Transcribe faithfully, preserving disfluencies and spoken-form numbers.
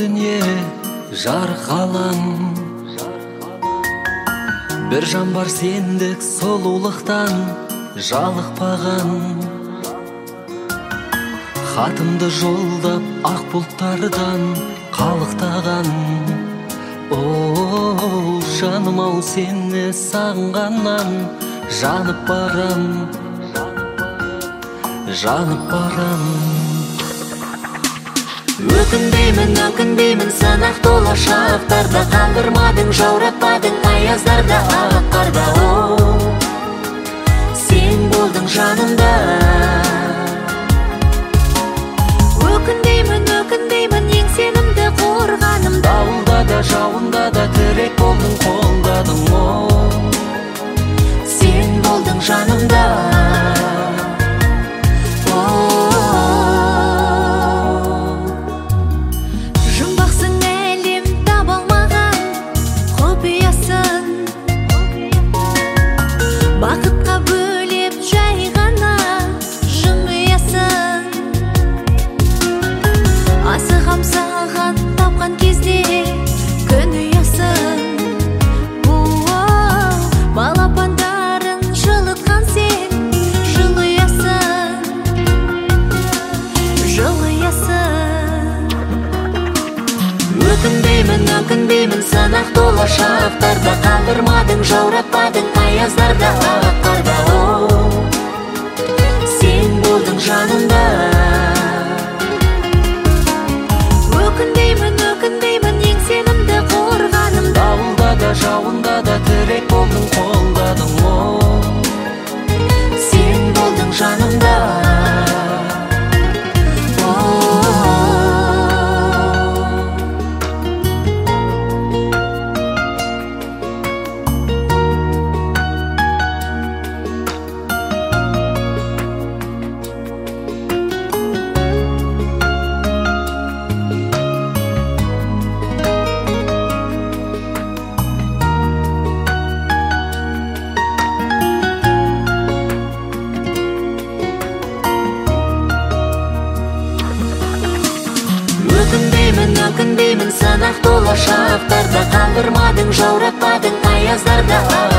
дүние жарық алаң, бір жан бар сендік сұлулықтан жалықпаған. Хатымды жолдап ақ бұлттардан қалықтаған. О, жаным ау, сені сағынғаннан жанып барам, жанып барам. Өкінбеймін, өкінбеймін, санақ тола шақтарда, қалдырмадың, жауратпадың аяздарда, ақ қарда. О, сен болдың жанымда. Өкінбеймін, өкінбеймін, ең сенімді қорғаным. Дауылда да, жауында да тірек болдың, қолдадың. О, сен болдың жанымда. Бақытқа бөлеп жай ғана жымиясың. Асығам саған тапқан кезде күн ұясың. Балапандарын жылытқан сен жылыясың, жылыясың. Өкінбеймін, өкінбеймін, санақ тола шақтарда, қалдырмадың, жауратпадың аяздарда, ақ қарда. О, сен болдың жанымда. Өкінбеймін, өкінбеймін, ең сенімді қорғаным. Дауылда да, жауында да тірек болдың, қолдадың. О, сен болдың жанымда. Өкінбеймін, өкінбеймін, санақ тола шақтарда, қалдырмадың, жауратпадың аяздарда.